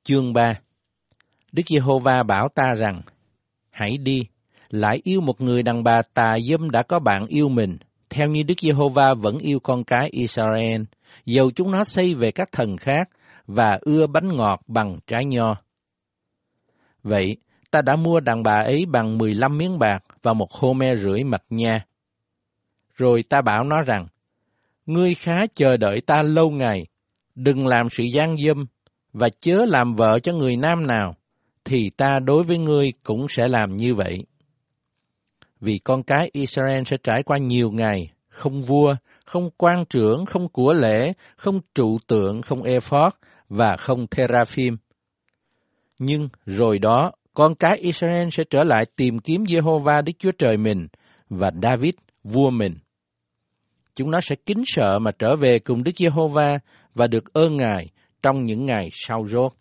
Chương 3. Đức Giê-hô-va bảo ta rằng, hãy đi, lại yêu một người đàn bà tà dâm đã có bạn yêu mình, theo như Đức Giê-hô-va vẫn yêu con cái Israel, dầu chúng nó xây về các thần khác và ưa bánh ngọt bằng trái nho. Vậy, ta đã mua đàn bà ấy bằng 15 miếng bạc và 1,5 hô-mê mạch nha. Rồi ta bảo nó rằng, ngươi khá chờ đợi ta lâu ngày, đừng làm sự gian dâm, và chớ làm vợ cho người nam nào, thì ta đối với ngươi cũng sẽ làm như vậy. Vì con cái Israel sẽ trải qua nhiều ngày, không vua, không quan trưởng, không của lễ, không trụ tượng, không ephod và không teraphim. Nhưng rồi đó, con cái Israel sẽ trở lại tìm kiếm Giê-hô-va Đức Chúa Trời mình và David, vua mình. Chúng nó sẽ kính sợ mà trở về cùng Đức Giê-hô-va và được ơn Ngài trong những ngày sau rốt.